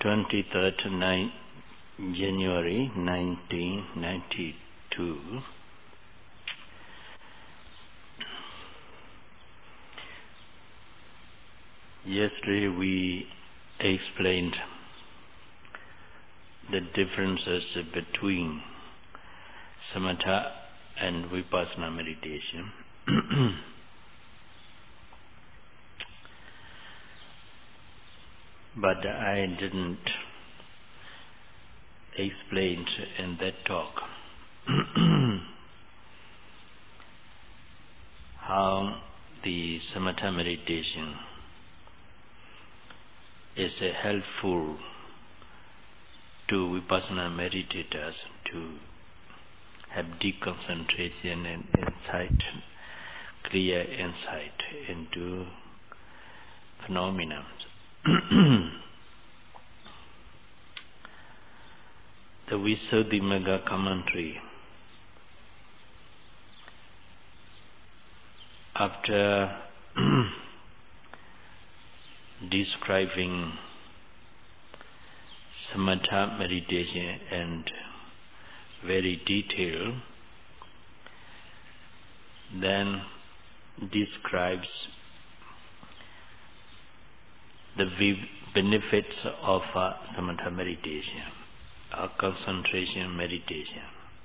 23rd January 1992. Yesterday we explained the differences between samatha and vipassana meditation. But I didn't explain in that talk how the samatha meditation is helpful to vipassana meditators to have deep concentration and insight, clear insight into phenomena. The Visuddhimagga commentary, after describing samatha meditation and very detailed, then describes the benefits of samatha meditation, concentration meditation.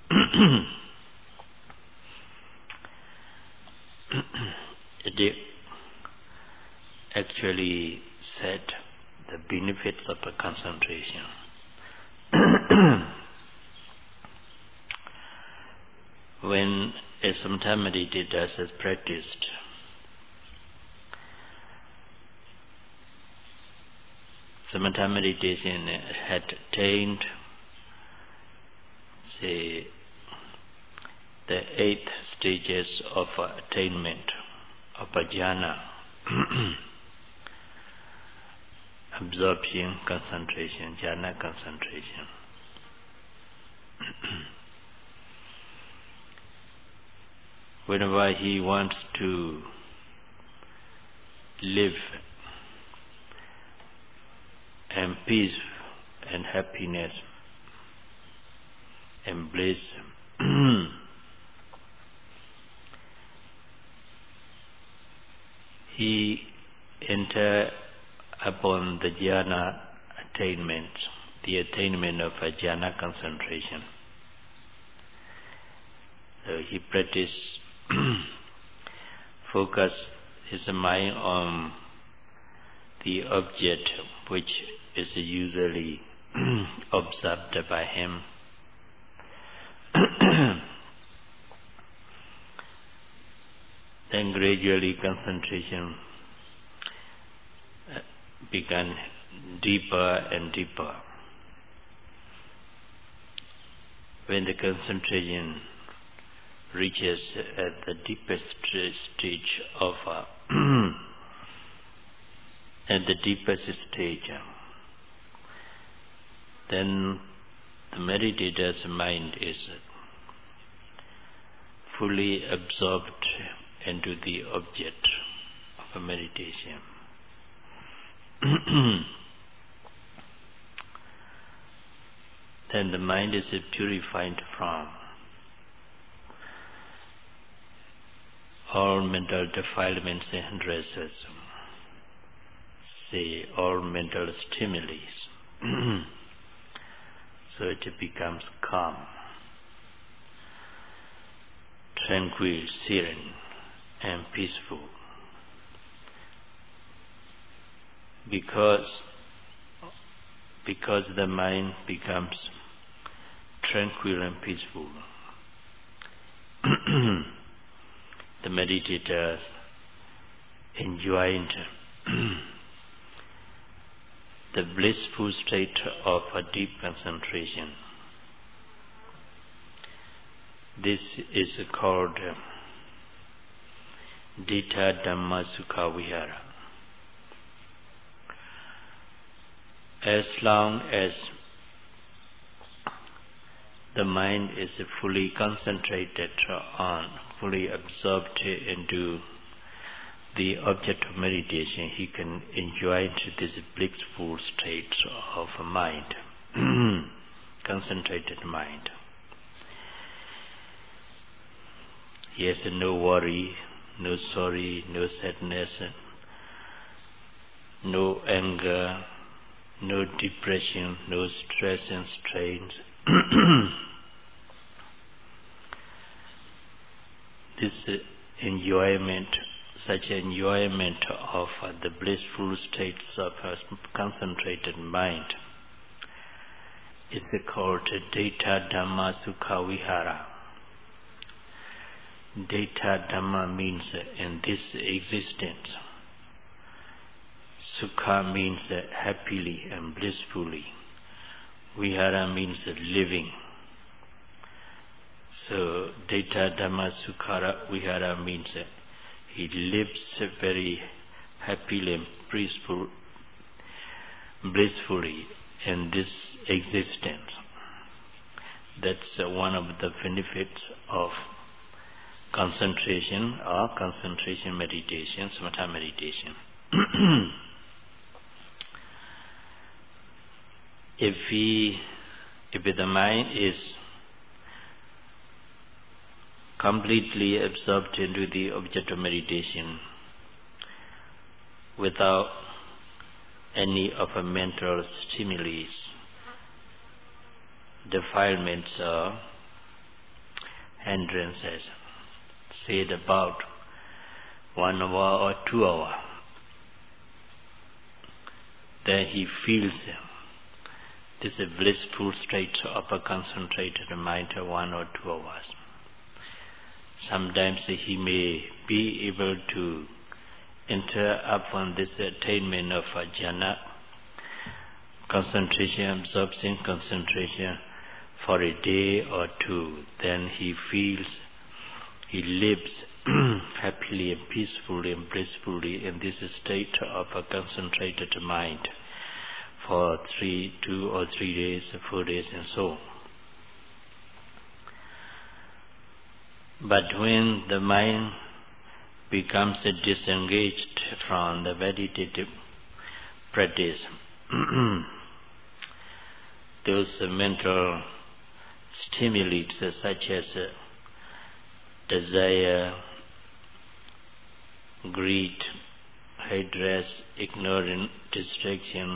It actually said the benefits of the concentration. When a samatha meditator has practiced, samatha meditation had attained, say, the 8 stages of attainment of jhana, absorption, concentration, jhana concentration. Whenever he wants to live and peace and happiness and bliss, he enter upon the jhana attainment, the attainment of a jhana concentration. So he practice, focus his mind on the object which is usually observed by him. Then gradually concentration began deeper and deeper. When the concentration reaches at the deepest stage of at the deepest stage, then the meditator's mind is fully absorbed into the object of a meditation. Then the mind is purified from all mental defilements and hindrances, say all mental stimuli. So it becomes calm, tranquil, serene, and peaceful. Because the mind becomes tranquil and peaceful, the meditators enjoyed the blissful state of a deep concentration. This is called Ditta Dhamma Sukha Vihara. As long as the mind is fully concentrated on, fully absorbed into the object of meditation, he can enjoy this blissful state of mind, concentrated mind. He has no worry, no sorry, no sadness, no anger, no depression, no stress and strains. This enjoyment, such enjoyment of the blissful states of a concentrated mind is called Data Dhamma Sukha Vihara. Data Dhamma means in this existence. Sukha means happily and blissfully. Vihara means living. So Data Dhamma Sukha Vihara means he lives very happily and blissfully in this existence. That's one of the benefits of concentration or concentration meditation, samatha meditation. If the mind is completely absorbed into the object of meditation without any of a mental stimuli, defilements or hindrances, say about 1 hour or 2 hours, then he feels this blissful state of a concentrated mind 1 or 2 hours. Sometimes he may be able to enter upon this attainment of jhana, concentration, absorption, concentration for a day or two. Then he feels, he lives happily and peacefully and blissfully in this state of a concentrated mind for 2 or 3 days, 4 days and so on. But when the mind becomes disengaged from the meditative practice, those mental stimuli such as desire, greed, hatred, ignorance, distraction,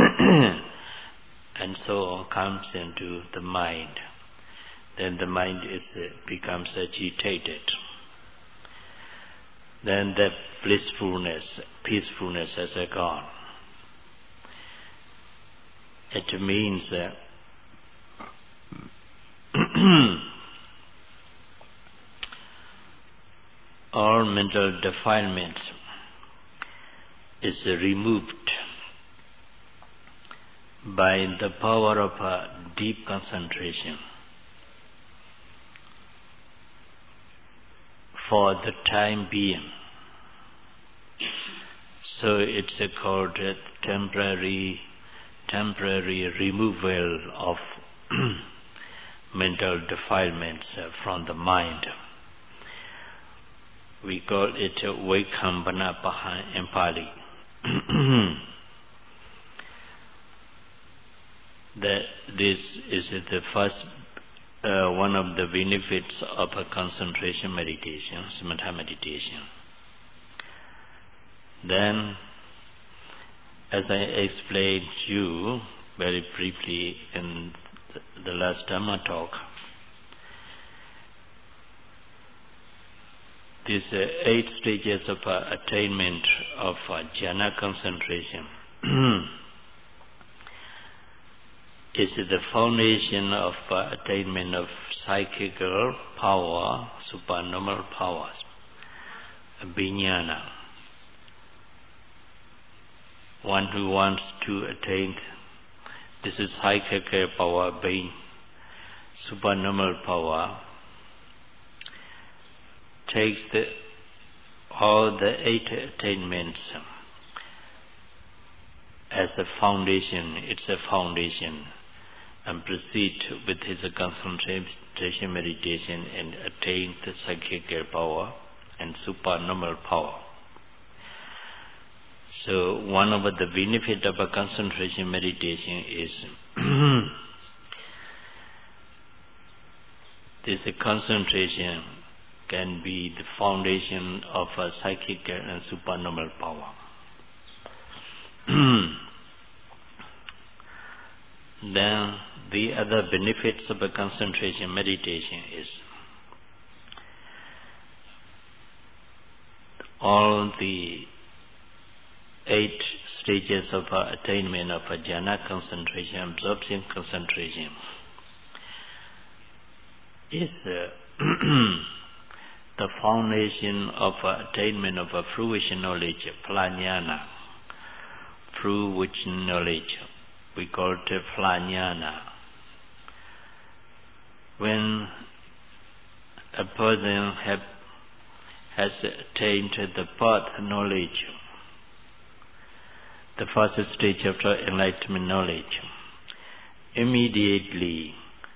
and so on comes into the mind. Then the mind becomes agitated. Then that blissfulness, peacefulness has gone. It means all mental defilements is removed by the power of a deep concentration. For the time being. So it's called temporary removal of mental defilements from the mind. We call it Vaikambana in Pali. This is the first one of the benefits of a concentration meditation, samatha meditation. Then, as I explained to you very briefly in the last Dhamma talk, these 8 stages of attainment of jhana concentration is the foundation of attainment of psychical power, supernormal powers, vijnana. One who wants to attain this is psychical power, being supernormal power, takes all the 8 attainments as a foundation. It's a foundation. And proceed with his concentration meditation and attain the psychical power and supernormal power. So one of the benefits of a concentration meditation is this concentration can be the foundation of a psychic and supernormal power. Then the other benefits of a concentration meditation is all the 8 stages of attainment of a jhana concentration, absorption concentration, is the foundation of attainment of a fruition knowledge, phalajnana, fruition knowledge. We call it phalajnana. When a person has attained the path knowledge, the first stage of enlightenment knowledge, immediately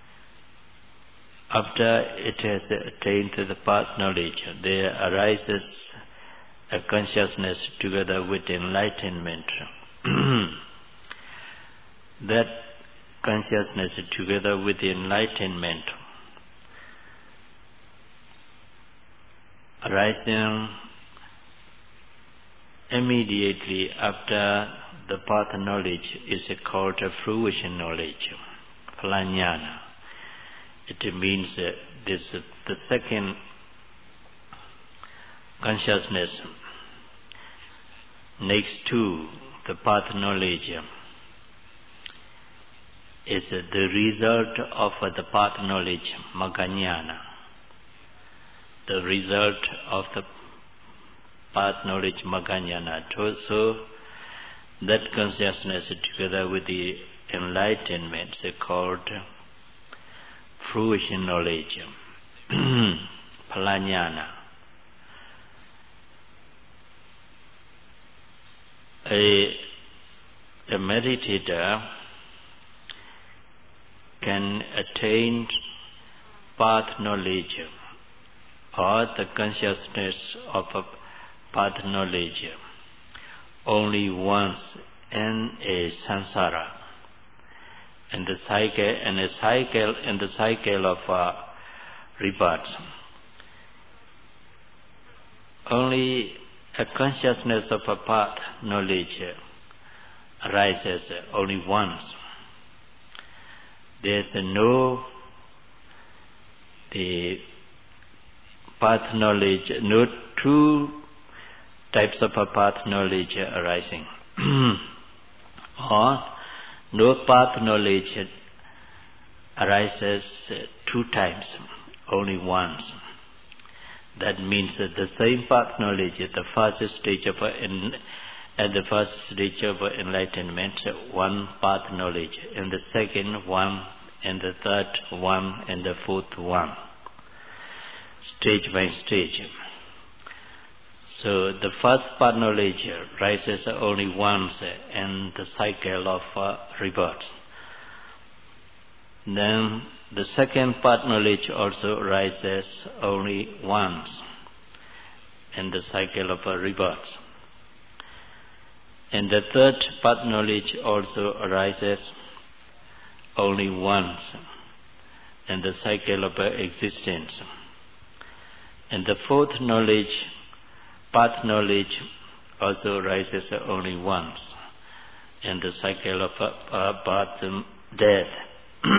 after it has attained the path knowledge, there arises a consciousness together with enlightenment. That consciousness together with enlightenment arising immediately after the path knowledge is called fruition knowledge, phalajnana. It means the second consciousness next to the path knowledge is the result of the path knowledge, magga-jnana. The result of the path knowledge, magga-jnana. So that consciousness together with the enlightenment is called fruition knowledge, phalajnana. A meditator can attain path knowledge or the consciousness of a path knowledge only once in a samsara, in the cycle of rebirths. Only a consciousness of a path knowledge arises only once. There is no the path knowledge, no 2 types of a path knowledge arising, or no path knowledge arises 2 times, only once. That means that the same path knowledge at the first stage of enlightenment, 1 path knowledge, and the second one, and the third one, and the fourth one, stage by stage. So the first path knowledge rises only once in the cycle of rebirth. Then the second path knowledge also rises only once in the cycle of rebirth. And the third path knowledge also arises only once in the cycle of existence. And the fourth path knowledge also arises only once in the cycle of birth and death.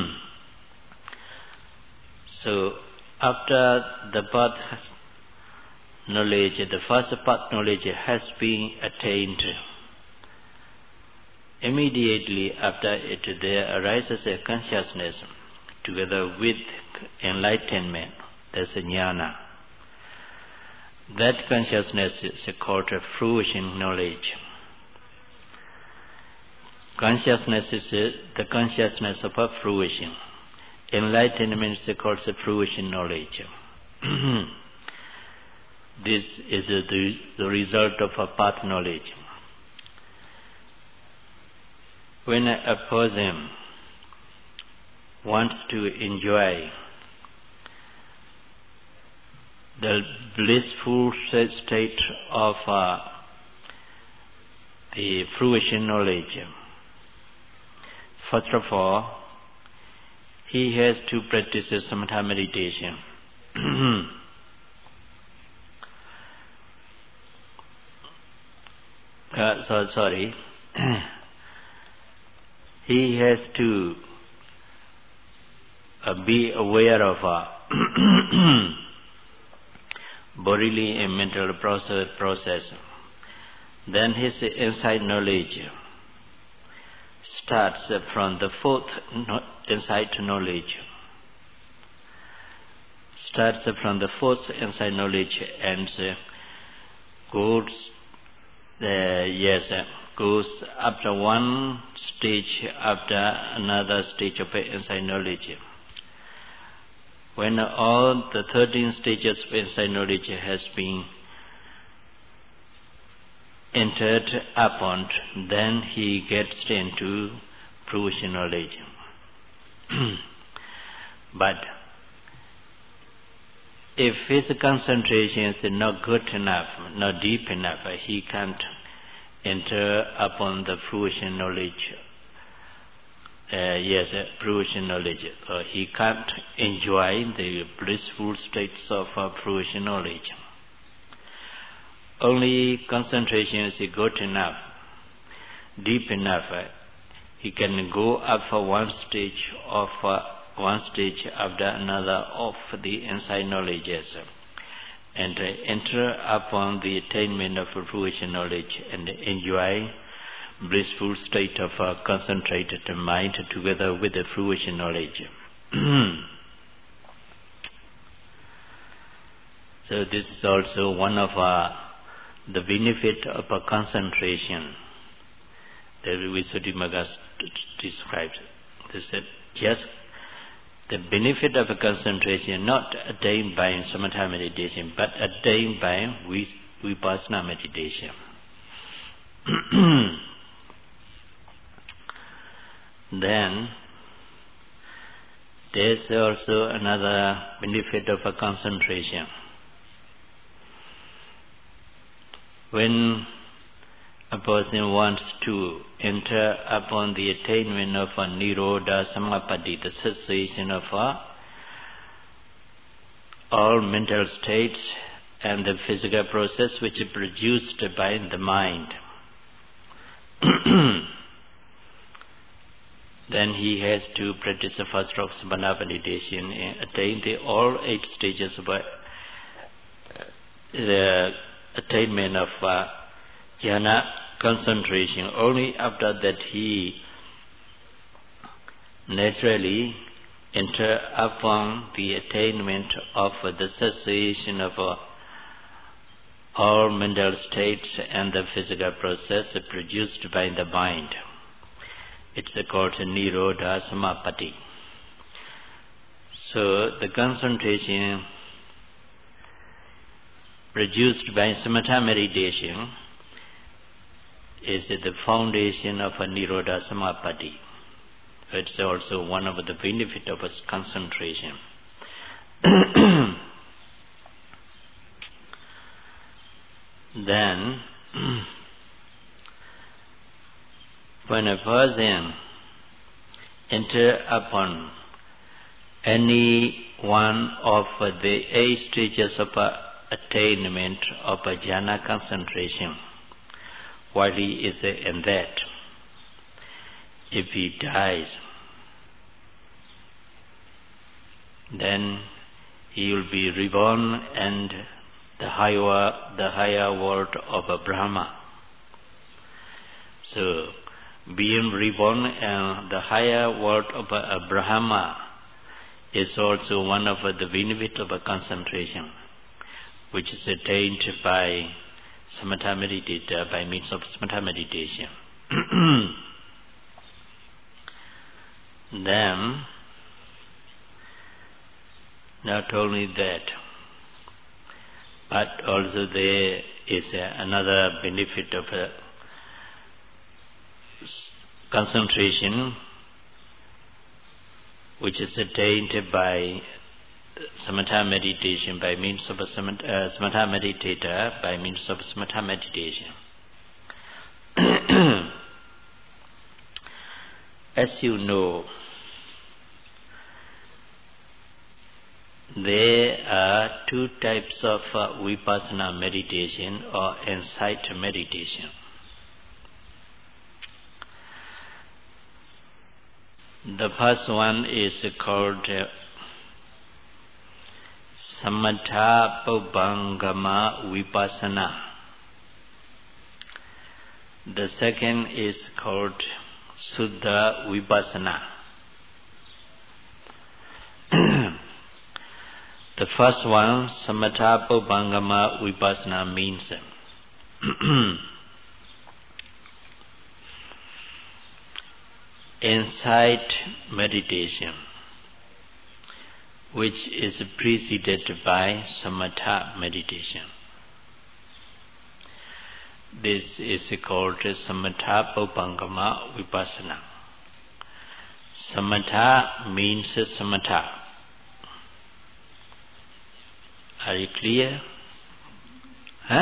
So after the path knowledge, the first path knowledge has been attained, immediately after it there arises a consciousness together with enlightenment. That's a jnana. That consciousness is called a fruition knowledge. Consciousness is the consciousness of a fruition. Enlightenment is called the fruition knowledge. This is the result of a path knowledge. When a person wants to enjoy the blissful state of the fruition knowledge. First of all, he has to practice samatha meditation. He has to be aware of bodily and mental process. Then his insight knowledge starts from the fourth insight knowledge. Starts from the fourth insight knowledge and goes after one stage after another stage of insight knowledge. When all the 13 stages of insight knowledge has been entered upon, then he gets into fruition knowledge. But if his concentration is not good enough, not deep enough, he can't enter upon the fruition knowledge. Fruition knowledge. He can't enjoy the blissful states of fruition knowledge. Only concentration is good enough, deep enough. He can go up for one stage after another of the insight knowledges, and enter upon the attainment of fruition knowledge and enjoy blissful state of concentrated mind together with the fruition knowledge. So this is also one of the benefit of concentration that Visuddhimagga described. They said, yes, the benefit of concentration not attained by samatha meditation, but attained by vipassana meditation. Then there's also another benefit of a concentration. When a person wants to enter upon the attainment of a Nirodha Samapatti, the cessation of all mental states and the physical process which is produced by the mind, then he has to practice the first of samatha meditation and attain all 8 stages of the attainment of jhana concentration. Only after that he naturally enter upon the attainment of the cessation of all mental states and the physical process produced by the mind. It's called Nirodha Samapatti. So the concentration produced by samatha meditation is the foundation of a Nirodha Samapatti. It's also one of the benefits of concentration. Then, when a person enter upon any one of the 8 stages of attainment of a jhana concentration, while he is in that, if he dies, then he will be reborn and the higher world of a Brahma. So, being reborn in the higher world of a Brahma is also one of the benefits of a concentration, which is attained by samatha meditator by means of samatha meditation. Then, not only that, but also there is another benefit of concentration, which is attained by samatha meditation by means of samatha meditator by means of samatha meditation. as you know, there are two types of vipassana meditation or insight meditation. The first one is called Samatha Pubbangama Vipassana. The second is called Suddha Vipassana. The first one, Samatha Pubbangama Vipassana, means insight meditation, which is preceded by Samatha meditation. This is called Samatha Pubbangama Vipassana. Samatha means samatha. Are you clear? Huh?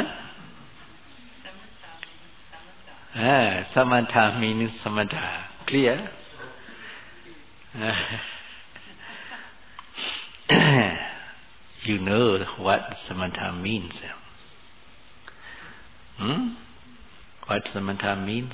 Samatha means samatha. Clear? You know what samatha means. What samatha means?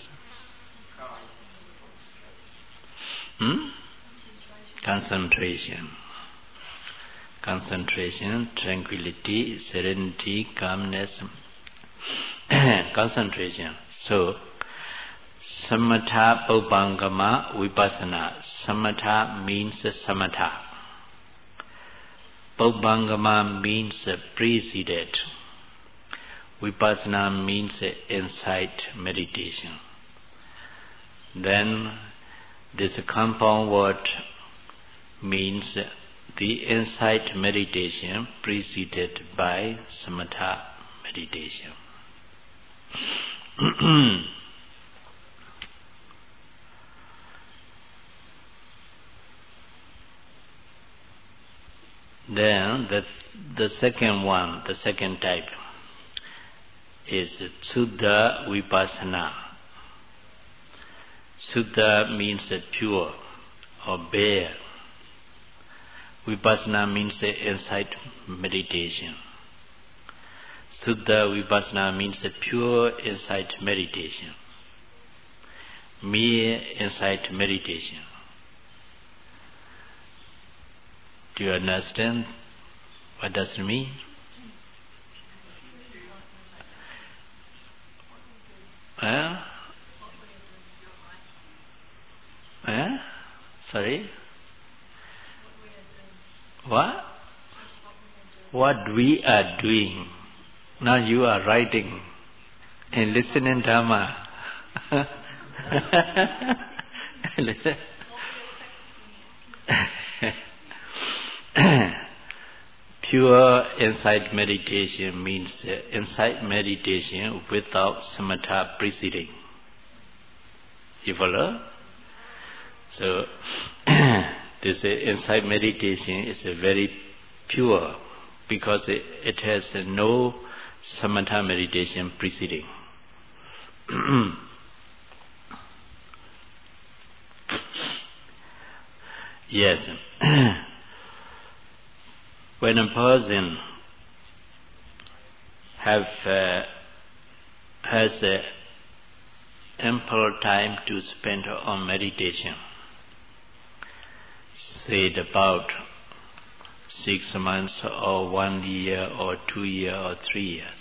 Concentration. Concentration, tranquility, serenity, calmness. Concentration. So, Samatha Pubbangama Vipassana. Samatha means samatha. Pubbangama means preceded. Vipassana means insight meditation. Then this compound word means the insight meditation preceded by samatha meditation. Then the second one, the second type, is Suddha Vipassana. Suddha means pure or bare. Vipassana means insight meditation. Suddha Vipassana means pure insight meditation. Mere insight meditation. Do you understand what does it mean? Sorry? What? What we are doing. Now you are writing and listening Dhamma. Listen. Pure insight meditation means insight meditation without samatha preceding. You follow? So, this insight meditation is very pure because it has no samatha meditation preceding. Yes. When a person has ample time to spend on meditation, say about 6 months or 1 year or 2 years or 3 years,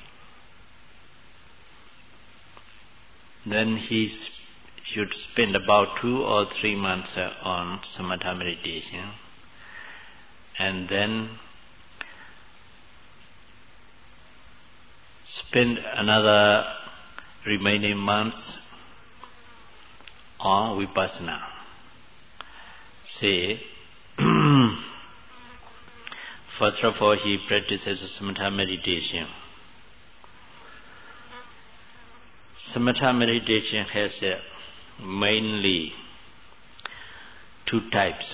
then he should spend about 2 or 3 months on samatha meditation, and then spend another remaining month on vipassana. Say, first of all, he practices samatha meditation. Samatha meditation has mainly 2 types.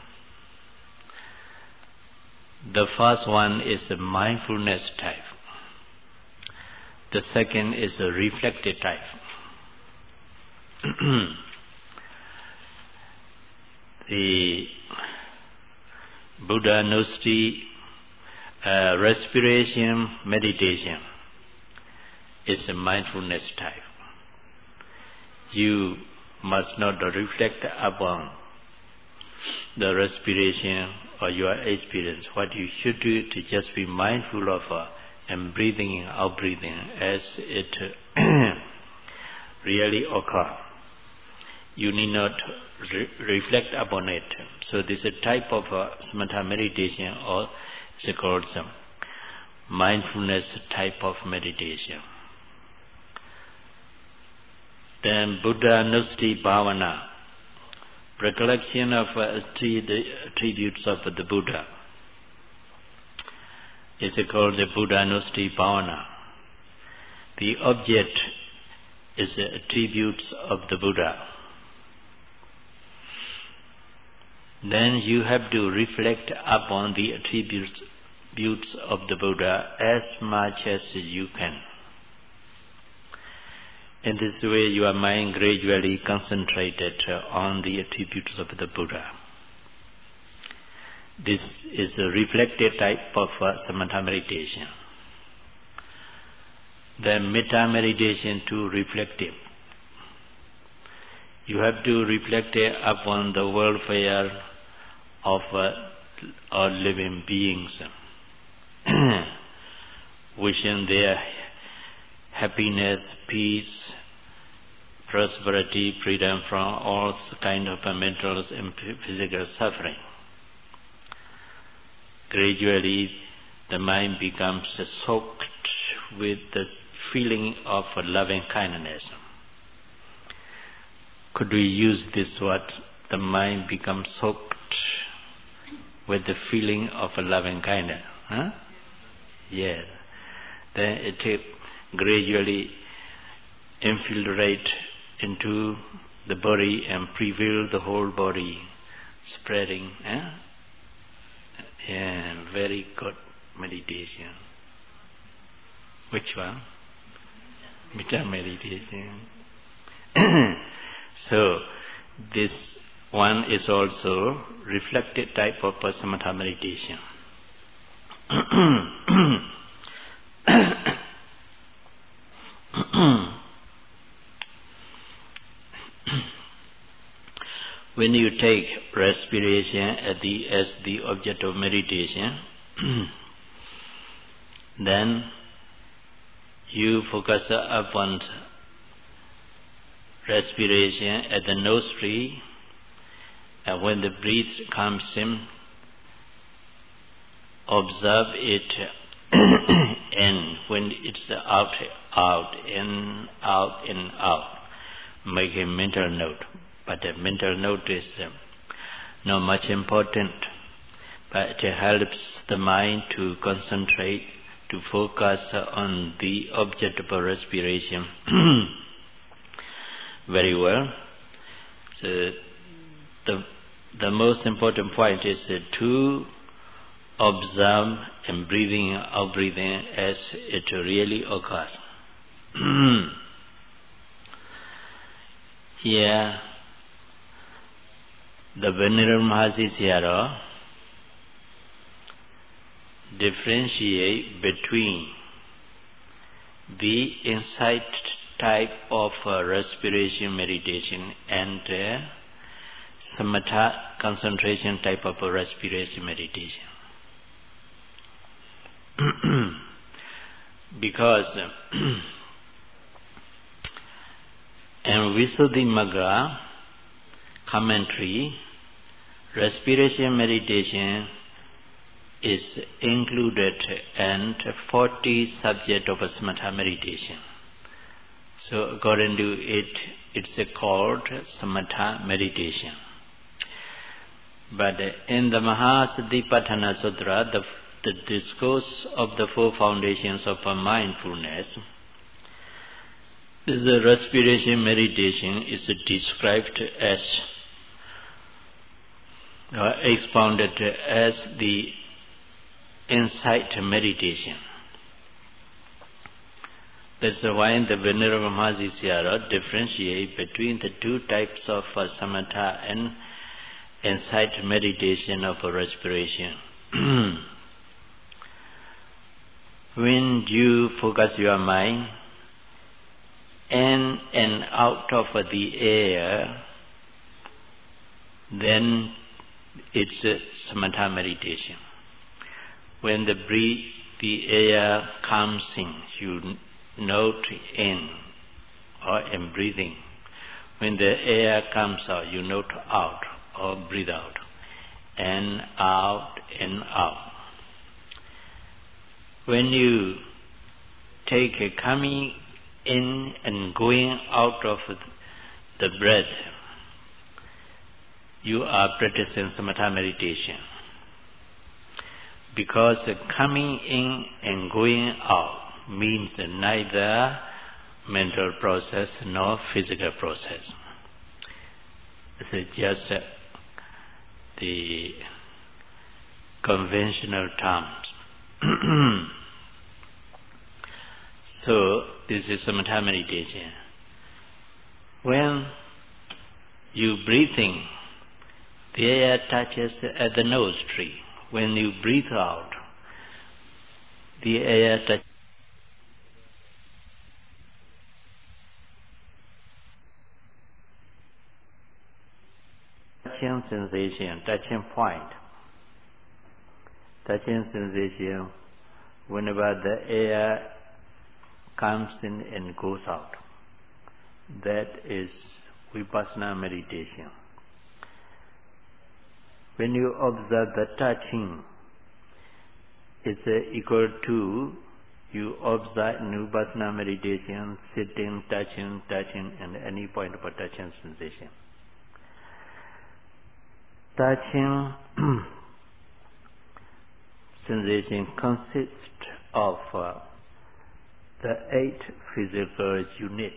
The first one is the mindfulness type. The second is the reflective type. the Buddha Nusti respiration meditation is a mindfulness type. You must not reflect upon the respiration or your experience. What you should do is to just be mindful of and breathing in, out breathing as it really occurs. You need not reflect upon it. So this is a type of samatha meditation, or it's called some mindfulness type of meditation. Then Buddha Nusti Bhavana, recollection of the attributes of the Buddha. It's called the Buddha Nusti Bhavana. The object is the attributes of the Buddha. Then you have to reflect upon the attributes of the Buddha as much as you can. In this way, your mind gradually concentrated on the attributes of the Buddha. This is a reflective type of samatha meditation. Then metta meditation too reflective. You have to reflect upon the welfare of all living beings, wishing their happiness, peace, prosperity, freedom from all kinds of mental and physical suffering. Gradually, the mind becomes soaked with the feeling of loving kindness. Could we use this word? The mind becomes soaked with the feeling of loving kindness. Huh? Yes. Then it gradually infiltrate into the body and prevail the whole body, spreading. Yeah, very good meditation. Which one? Metta meditation. So this one is also reflective type of samatha meditation. When you take respiration as the object of meditation, then you focus upon respiration at the nostril, and when the breath comes in, observe it, and when it's out, in, out, make a mental note. But the mental note is not much important, but it helps the mind to concentrate, to focus on the object of respiration very well. So the most important point is to observe and breathing out breathing as it really occurs. Here, the Venerable Mahasi Sayadaw differentiate between the insight type of respiration meditation and samatha concentration type of respiration meditation. Because in Visuddhimagga commentary, respiration meditation is included in 40 subject of samatha meditation. So according to it, it's called samatha meditation. But in the Mahasatipatthana Sutra, the discourse of the four foundations of mindfulness, the respiration meditation is described as, expounded as the insight meditation. That's why the Venerable Mahasi Sayadaw differentiate between the two types of samatha and insight meditation of respiration. When you focus your mind in and out of the air, then it's a samatha meditation. When the air comes in, you note in or in breathing. When the air comes out, you note out or breathe out. And out and out. When you take a coming in and going out of the breath, you are practicing samatha meditation. Because coming in and going out means neither mental process nor physical process. It's just the conventional terms. So this is samatha meditation. When you breathe in, the air touches at the nose tree. When you breathe out, the air touches touching sensation, touching point. Touching sensation whenever the air comes in and goes out. That is vipassana meditation. When you observe the touching, it's equal to you observe in vipassana meditation, sitting, touching, and any point of a touching sensation. Touching sensation consists of the 8 physical units,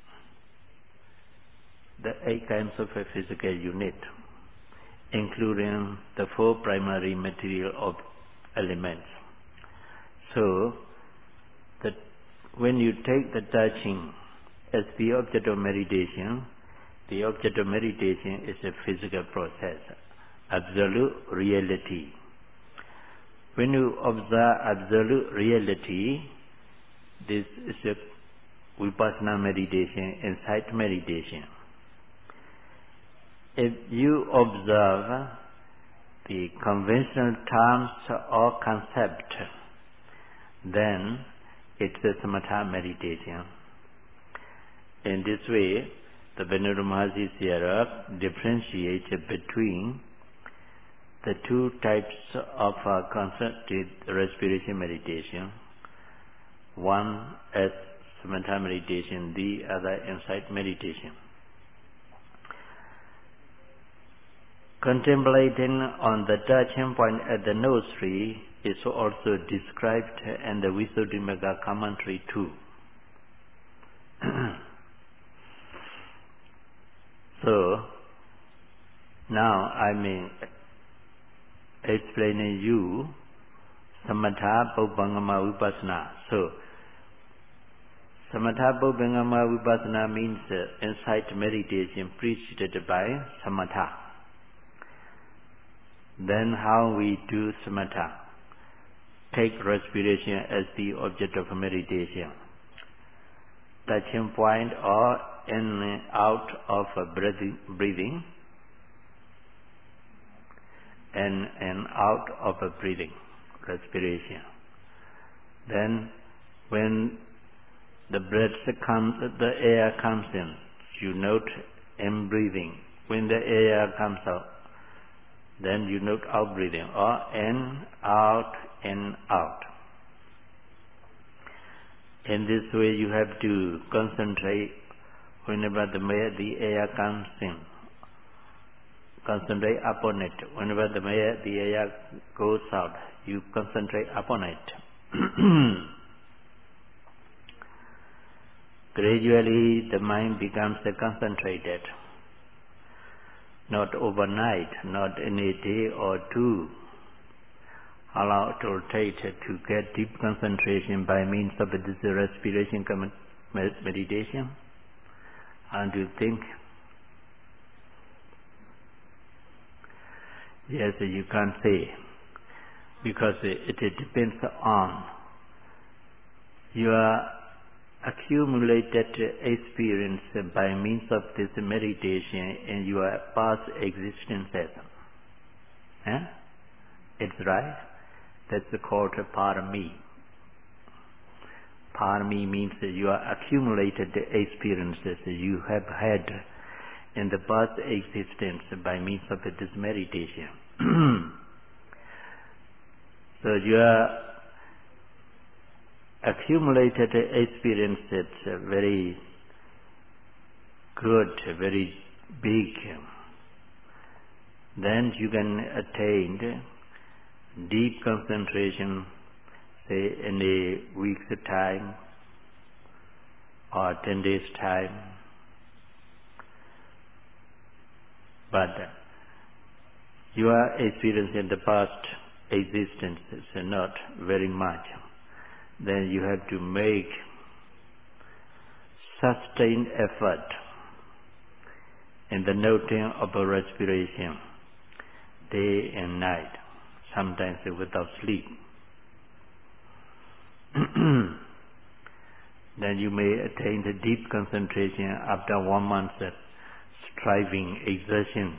the 8 kinds of a physical unit, including the 4 primary material elements. So, when you take the touching as the object of meditation, the object of meditation is a physical process, absolute reality. When you observe absolute reality, this is a vipassana meditation, insight meditation. If you observe the conventional terms or concept, then it's a samatha meditation. In this way, the Venerable Mahasi Sierra differentiates between the 2 types of concentrated respiration meditation. One as samatha meditation, the other insight meditation. Contemplating on the touching point at the nose tree is also described in the Visuddhimagga commentary too. So, now I mean explaining you samatha pubbangama vipassana. So, samatha pubbangama vipassana means insight meditation preceded by samatha. Then how we do samatha? Take respiration as the object of meditation. Touching point or in and out of breathing, in and out of breathing, respiration. Then when the air comes in, you note in breathing. When the air comes out, then you note out breathing, or in, out, in, out. In this way you have to concentrate whenever the air comes in. Concentrate upon it. Whenever the air goes out, you concentrate upon it. Gradually the mind becomes concentrated. Not overnight, not in a day or 2. Allow it to take to get deep concentration by means of this respiration meditation. And you think Yes, you can't say, because it depends on your accumulated experience by means of this meditation in your past existences. It's right. That's called parami. Parami means your accumulated experiences you have had in the past existence by means of this meditation. So your accumulated experience is very good, very big. Then you can attain deep concentration, say in a week's time or 10 days' time. But your experience in the past existence is not very much. Then you have to make sustained effort in the noting of a respiration day and night, sometimes without sleep. Then you may attain the deep concentration after 1 month striving exertion.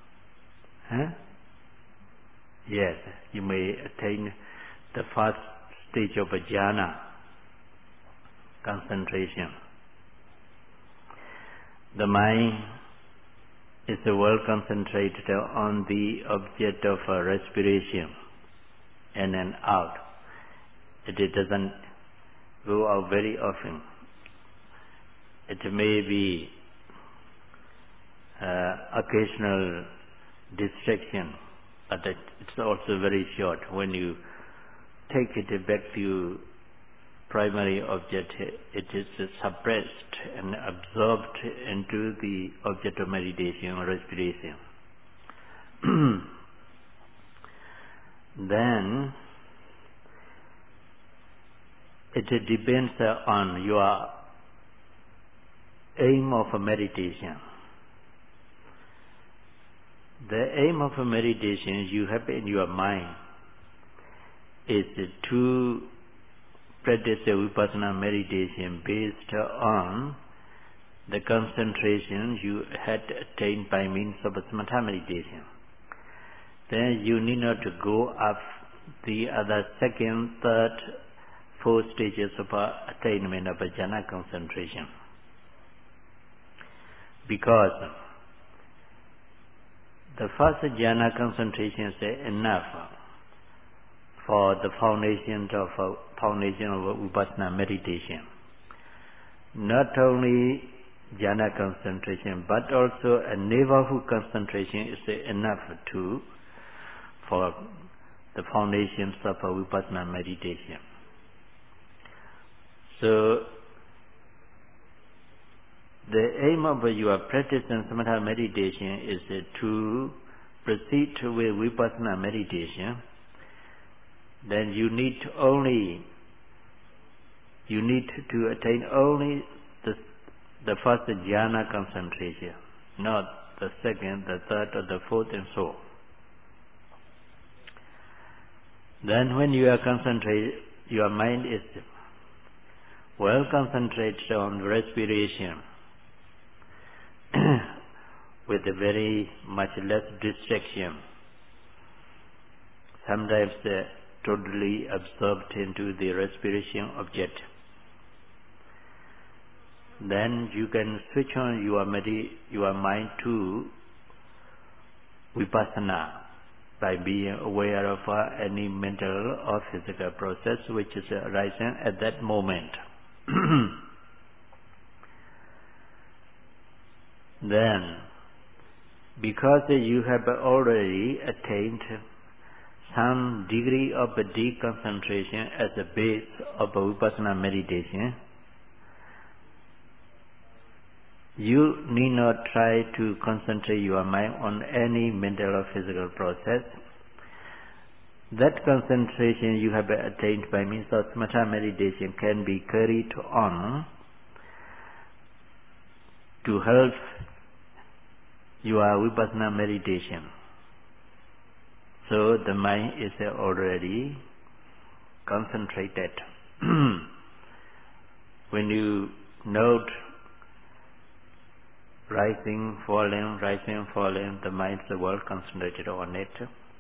Yes, you may attain the first stage of a jhana, concentration. The mind is well concentrated on the object of respiration in and out. It doesn't go out very often. It may be occasional distraction, but it's also very short. When you take it back to primary object, it is suppressed and absorbed into the object of meditation or respiration. Then it depends on your aim of meditation. The aim of meditation you have in your mind is to practice a vipassana meditation based on the concentration you had attained by means of a samatha meditation. Then you need not to go up the other second, third, fourth stages of attainment of a jhana concentration. Because the first jhana concentration is enough for the foundation of vipassana meditation. Not only jhana concentration, but also a neighborhood concentration is enough for the foundations of vipassana meditation. So the aim of your practice in samatha meditation is to proceed with vipassana meditation. Then you need to attain only the first jhana concentration, not the second, the third, or the fourth, and so on. Then when you are concentrated, your mind is well concentrated on respiration with a very much less distraction. Sometimes totally absorbed into the respiration object. Then you can switch on your mind to vipassana by being aware of any mental or physical process which is arising at that moment. Then, because you have already attained some degree of deep concentration as a base of vipassana meditation, you need not try to concentrate your mind on any mental or physical process. That concentration you have attained by means of samatha meditation can be carried on to help your vipassana meditation. So the mind is already concentrated. When you note rising, falling, the mind is well concentrated on it.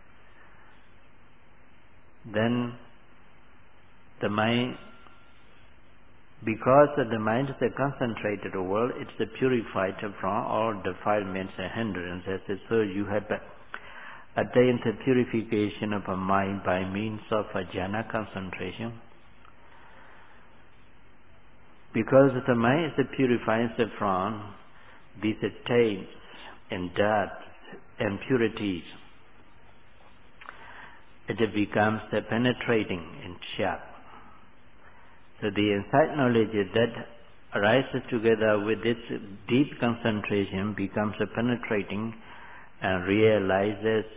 Then the mind, because the mind is a concentrated world, it's purified from all defilements and hindrances. So you have attained the purification of a mind by means of a jhana concentration. Because the mind is purified from these taints and dirts and impurities, it becomes penetrating and sharp. So the insight knowledge that arises together with this deep concentration becomes penetrating and realizes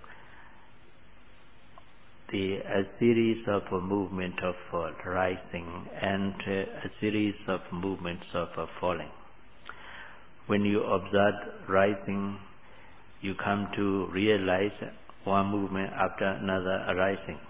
a series of movements of rising and a series of movements of falling. When you observe rising, you come to realize one movement after another arising.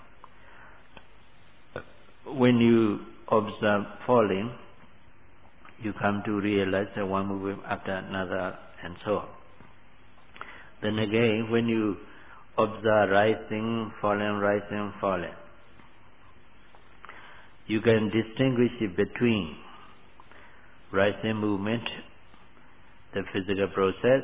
When you observe falling, you come to realize one movement after another, and so on. Then again, when you observe rising, falling, you can distinguish between rising movement, the physical process,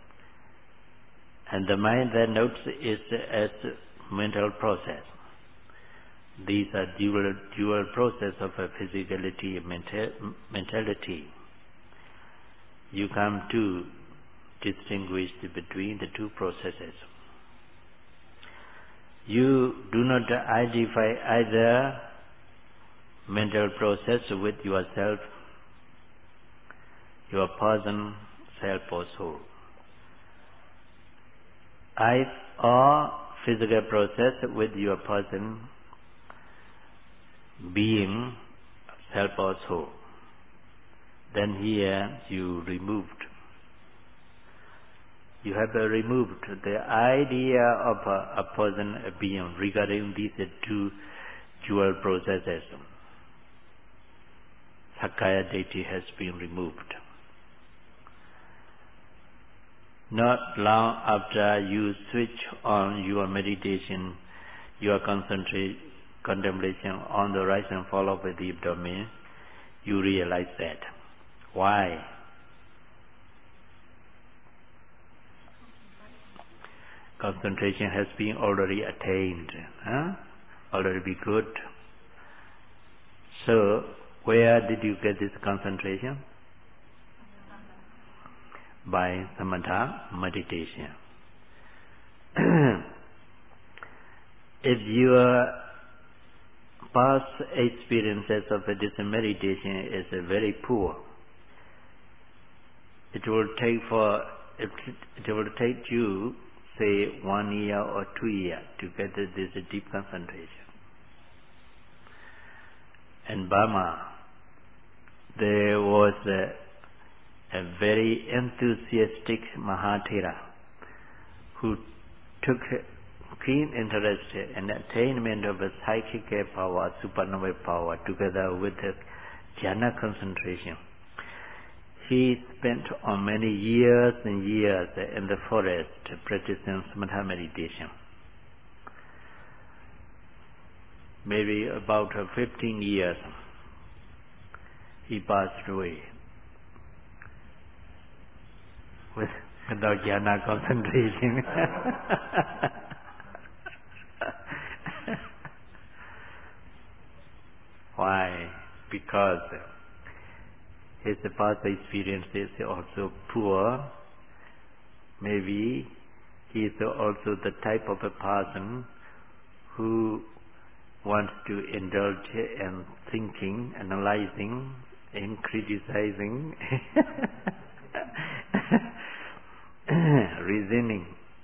and the mind that notes it as mental process. These are dual process of physicality and mentality. You come to distinguish between the two processes. You do not identify either mental process with yourself, your person, self or soul, or physical process with your person, being, self or soul. Then here you have removed the idea of a person, a being regarding these two dual processes. Sakkaya Ditthi has been removed. Not long after you switch on your meditation, your contemplation on the rise and fall of the deep domain, you realize that. Why? Concentration has been already attained, already be good. So, where did you get this concentration? By samatha meditation. If your past experiences of this meditation is very poor, it will take you, say, 1 year or 2 years to get this deep concentration. In Burma, there was a very enthusiastic Mahathera who took keen interest in the attainment of a psychic power, supernovae power, together with the jhana concentration. He spent on many years and years in the forest practicing samatha meditation. Maybe about 15 years, he passed away without jhana concentration. Why? Because his past experience is also poor. Maybe he is also the type of a person who wants to indulge in thinking, analyzing, and criticizing, reasoning.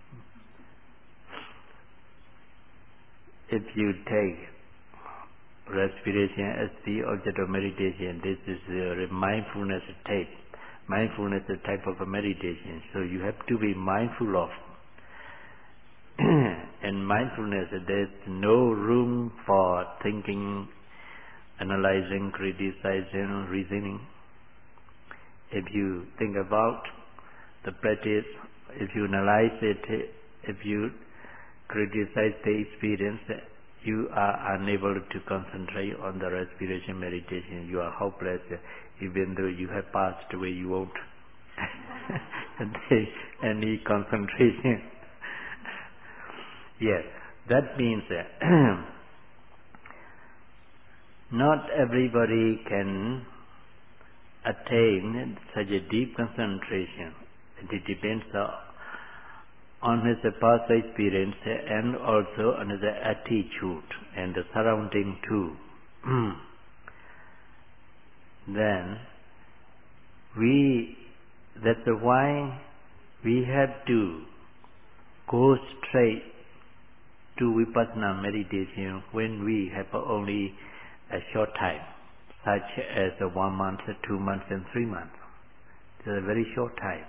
If you take respiration as the object of meditation, this is the mindfulness type. Mindfulness is a type of a meditation, so you have to be mindful of In mindfulness, there's no room for thinking, analyzing, criticizing, reasoning. If you think about the practice, if you analyze it, if you criticize the experience, you are unable to concentrate on the respiration meditation. You are hopeless. Even though you have passed away, you won't take any concentration. Yes, that means not everybody can attain such a deep concentration. It depends on his past experience and also on his attitude and the surrounding too. Then that's why we have to go straight to Vipassana meditation when we have only a short time, such as 1 month, 2 months and 3 months. It's a very short time.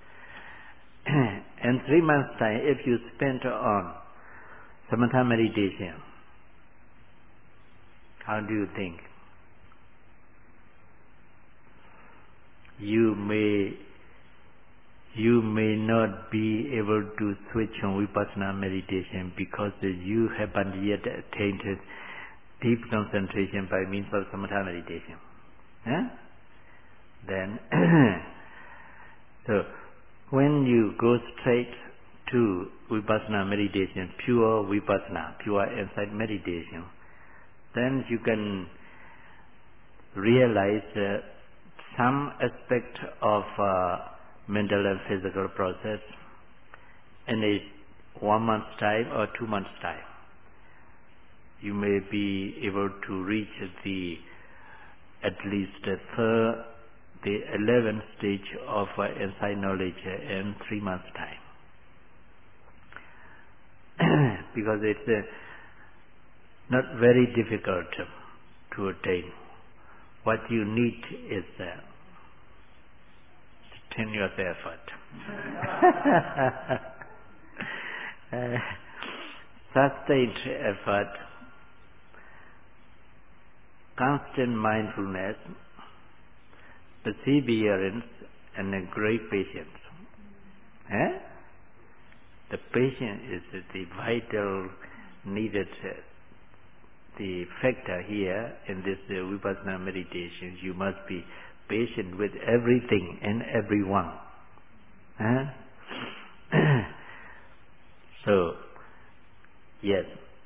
And 3 months time, if you spend on samatha meditation, how do you think? You may not be able to switch on Vipassana meditation because you haven't yet attained deep concentration by means of samatha meditation. Then, so when you go straight to Vipassana meditation, pure Vipassana, pure insight meditation, then you can realize some aspect of mental and physical process in a 1 month's time or 2 months' time. You may be able to reach at least the 11th stage of insight knowledge in 3 months' time. Because it's not very difficult to attain. What you need is continuous effort. Sustained effort, constant mindfulness, perseverance, and a great patience. The patience is the vital needed the factor here in this Vipassana meditation. You must be patient with everything and everyone. So, yes,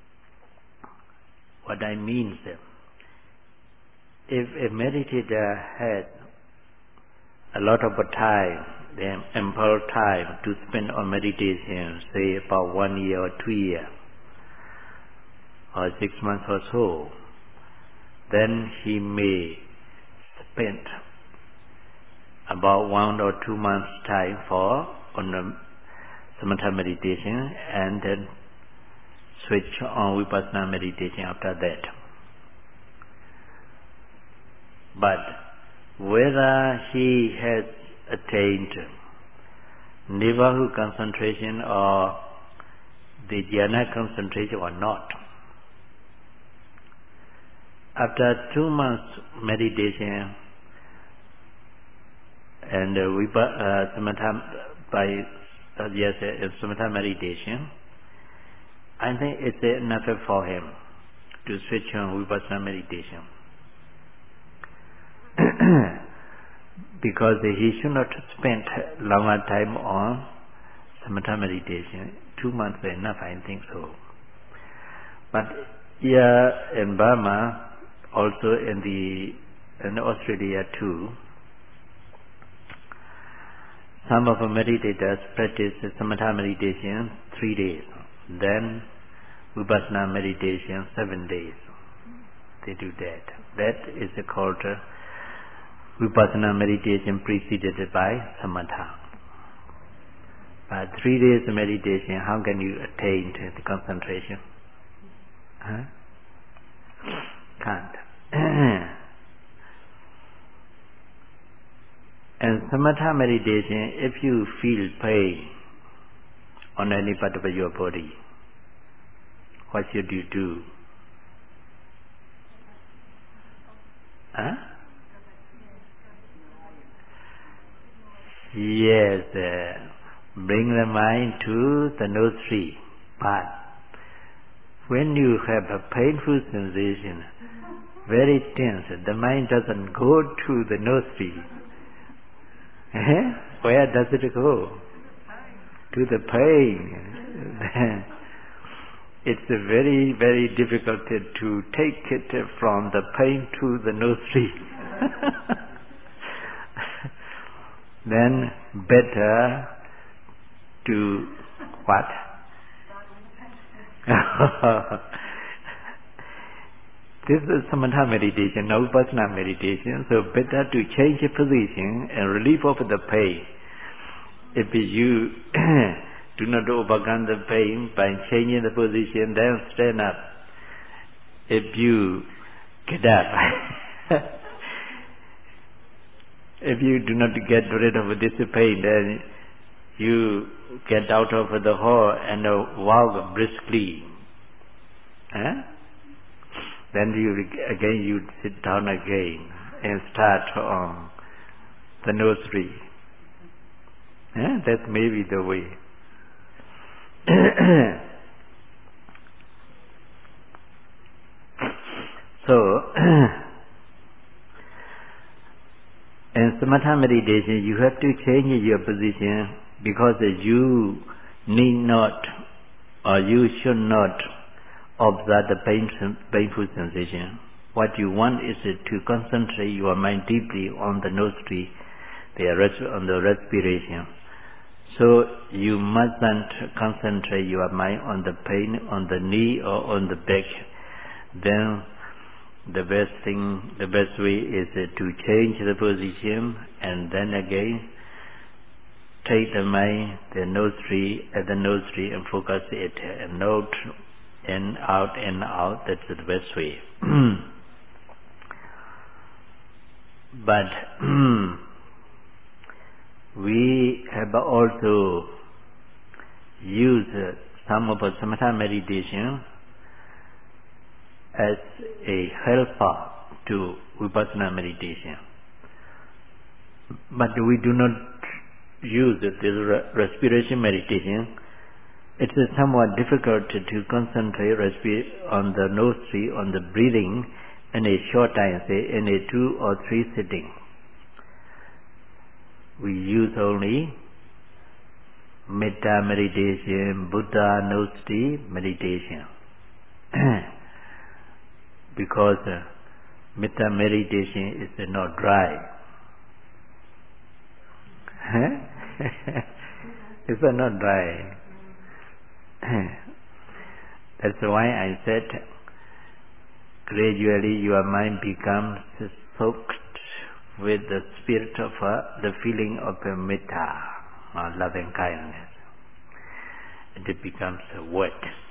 what I mean is, if a meditator has a lot of time, then ample time to spend on meditation, say about 1 year or 2 years, or 6 months or so, then he may spend about 1 or 2 months time on the samatha meditation and then switch on Vipassana meditation after that. But whether he has attained Nirvahu concentration or the jhana concentration or not, after 2 months meditation and samatha meditation, I think it's enough for him to switch on Vipassana meditation. Because he should not spend longer time on samatha meditation. 2 months is enough, I think so. But here in Burma, also in Australia too, some of the meditators practice samatha meditation 3 days, then Vipassana meditation 7 days. They do that. That is called Vipassana meditation preceded by samatha. But 3 days of meditation, how can you attain the concentration? Can't. And samatha meditation, if you feel pain on any part of your body, what should you do? Huh? Yes, bring the mind to the nostril. But when you have a painful sensation, very tense, the mind doesn't go to the nostril. Where does it go? To the pain. It's very, very difficult to take it from the pain to the nostril. Then better to what? This is samatha meditation, no vipassana meditation, so better to change the position and relieve of the pain. If you do not overcome the pain by changing the position, then stand up. If you get up, if you do not get rid of this pain, then you get out of the hall and walk briskly. Then you sit down again and start on the nostril. That may be the way. So, in samatha meditation, you have to change your position because you need not or you should not observe the painful sensation. What you want is to concentrate your mind deeply on the nostril, on the respiration. So you mustn't concentrate your mind on the pain on the knee or on the back. Then the best way is to change the position and then again take the mind, the nostril and focus it and note in, out. That's the best way. But we have also used some of samatha meditation as a helper to vipassana meditation. But we do not use this respiration meditation. It is somewhat difficult to concentrate on the nostril, on the breathing in a short time, say in a 2 or 3 sitting. We use only Metta meditation, Buddha nostril meditation. Because Metta meditation is not dry. It's not dry. That's why I said gradually your mind becomes soaked with the spirit of the feeling of metta, or loving kindness. It becomes wet.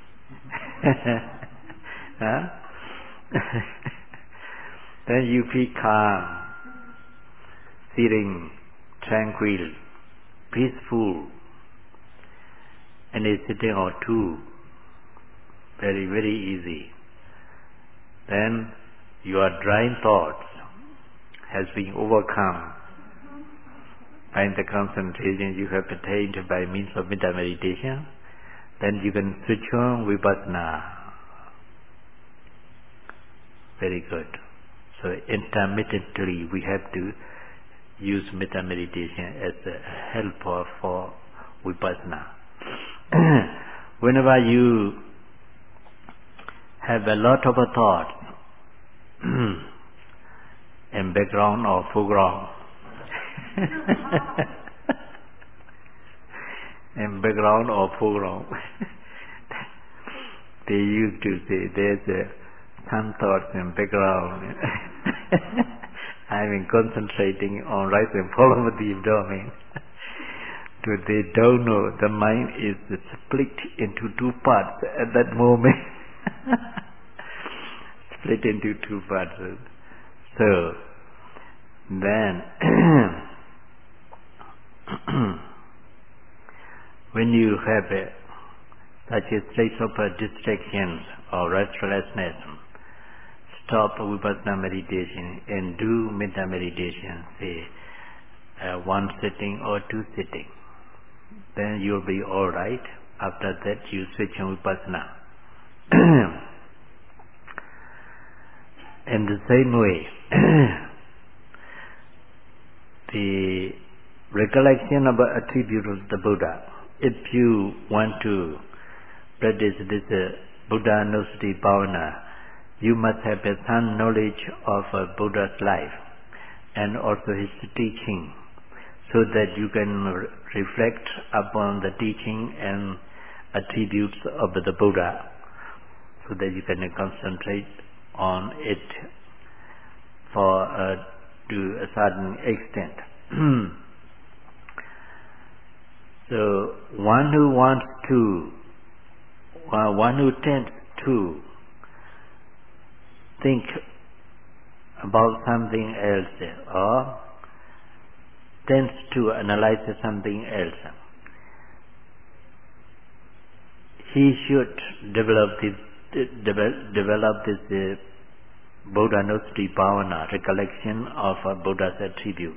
Then you feel calm, sitting tranquil, peaceful, and a sitting or two, very, very easy. Then your dry thoughts has been overcome by the concentration you have attained by means of metta meditation. Then you can switch on vipassana. Very good. So intermittently we have to use metta meditation as a helper for vipassana. Whenever you have a lot of thoughts in background or foreground, in background or foreground, they used to say there's some thoughts in background. I've been concentrating on rise and fall of the abdomen. They don't know the mind is split into 2 parts at that moment. Split into 2 parts. So then when you have such a state of distractions, or restlessness, stop vipassana meditation and do metta meditation, say 1 sitting or 2 sitting. Then you'll be all right. After that, you switch on vipassana. In the same way, the recollection of attributes of the Buddha. If you want to practice this Buddha Nusati Bhavana, you must have some knowledge of Buddha's life and also his teaching, so that you can reflect upon the teaching and attributes of the Buddha, so that you can concentrate on it to a certain extent. So one who tends to think about something else or tends to analyze something else, he should develop this Buddha Nusati Bhavana, recollection of Buddha's attributes.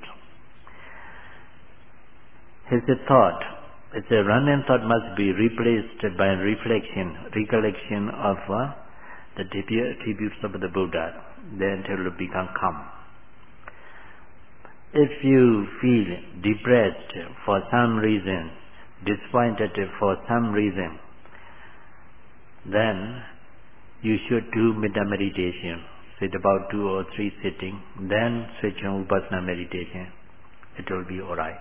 His thought, his running thought must be replaced by recollection of the attributes of the Buddha. Then it will become calm. If you feel depressed for some reason, disappointed for some reason, then you should do metta meditation. Sit about 2 or 3 sitting, then switch on vipassana meditation. It will be all right.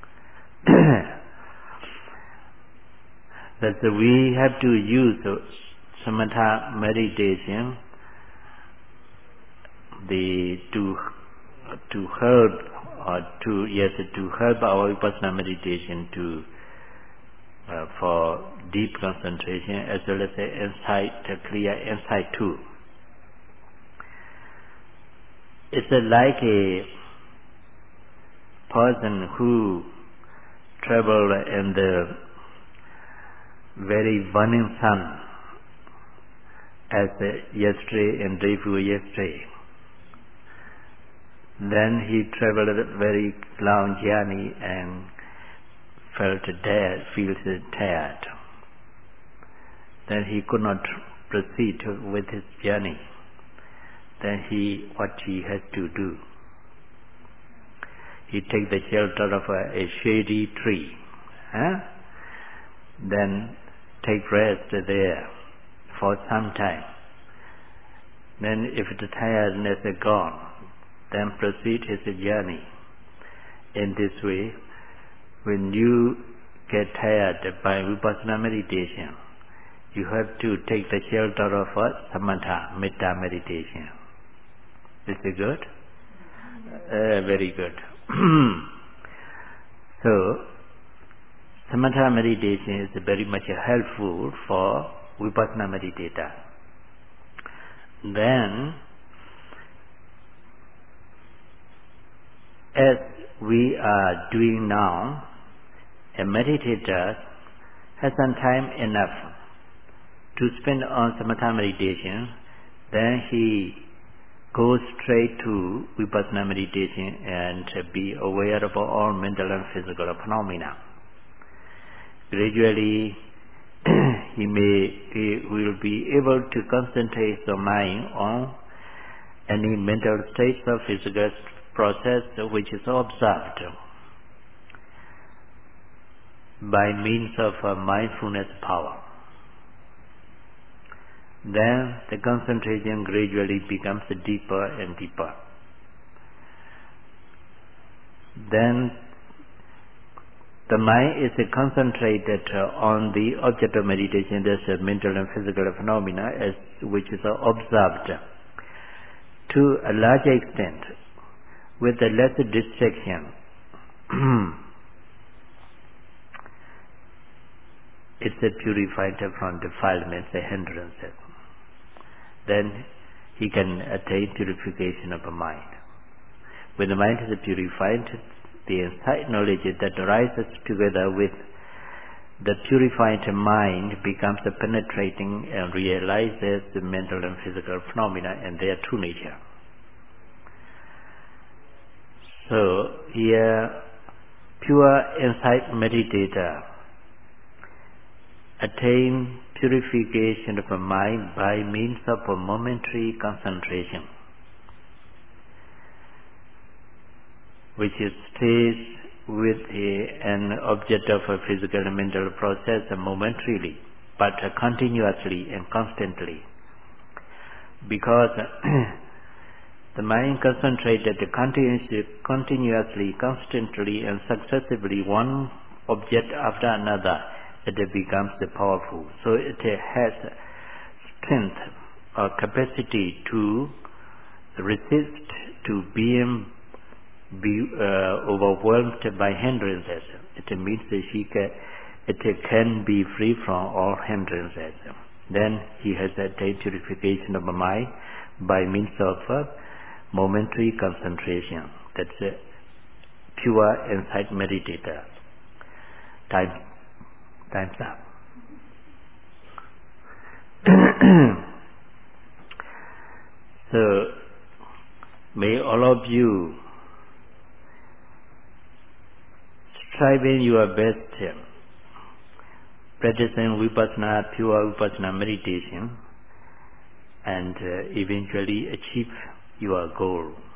That's we have to use samatha meditation to help our vipassana meditation for deep concentration, as well as clear insight too. It's like a person who traveled in the very burning sun, as yesterday and day before yesterday. Then he traveled a very long journey and feels tired. Then he could not proceed with his journey. Then what he has to do? He take the shelter of a shady tree. Then take rest there for some time. Then if the tiredness is gone, then proceed his journey. In this way, when you get tired by vipassana meditation, you have to take the shelter of samatha, metta meditation. Is it good? Very good. So, samatha meditation is very much helpful for vipassana meditator. Then, as we are doing now, a meditator has some time enough to spend on samatha meditation, then he goes straight to vipassana meditation and be aware of all mental and physical phenomena. Gradually, he will be able to concentrate the mind on any mental states or physical process which is observed by means of mindfulness power. Then the concentration gradually becomes deeper and deeper. Then the mind is concentrated on the object of meditation, that's mental and physical phenomena, which is observed to a large extent with a less distraction. It's purified from defilements and hindrances. Then he can attain purification of the mind. When the mind is purified, the insight knowledge that arises together with the purified mind becomes penetrating and realizes the mental and physical phenomena and their true nature. So here, pure insight meditator attain purification of the mind by means of a momentary concentration, which stays with an object of a physical and mental process momentarily, but continuously and constantly. Because the mind concentrated continuously, constantly and successively one object after another, it becomes powerful. So it has strength or capacity to resist, to be overwhelmed by hindrances. It means it can be free from all hindrances. Then he has attained purification of the mind by means of momentary concentration. That's a pure insight meditator. Time's up. So may all of you striving your best, practicing vipassana, pure vipassana meditation, and eventually achieve your goal.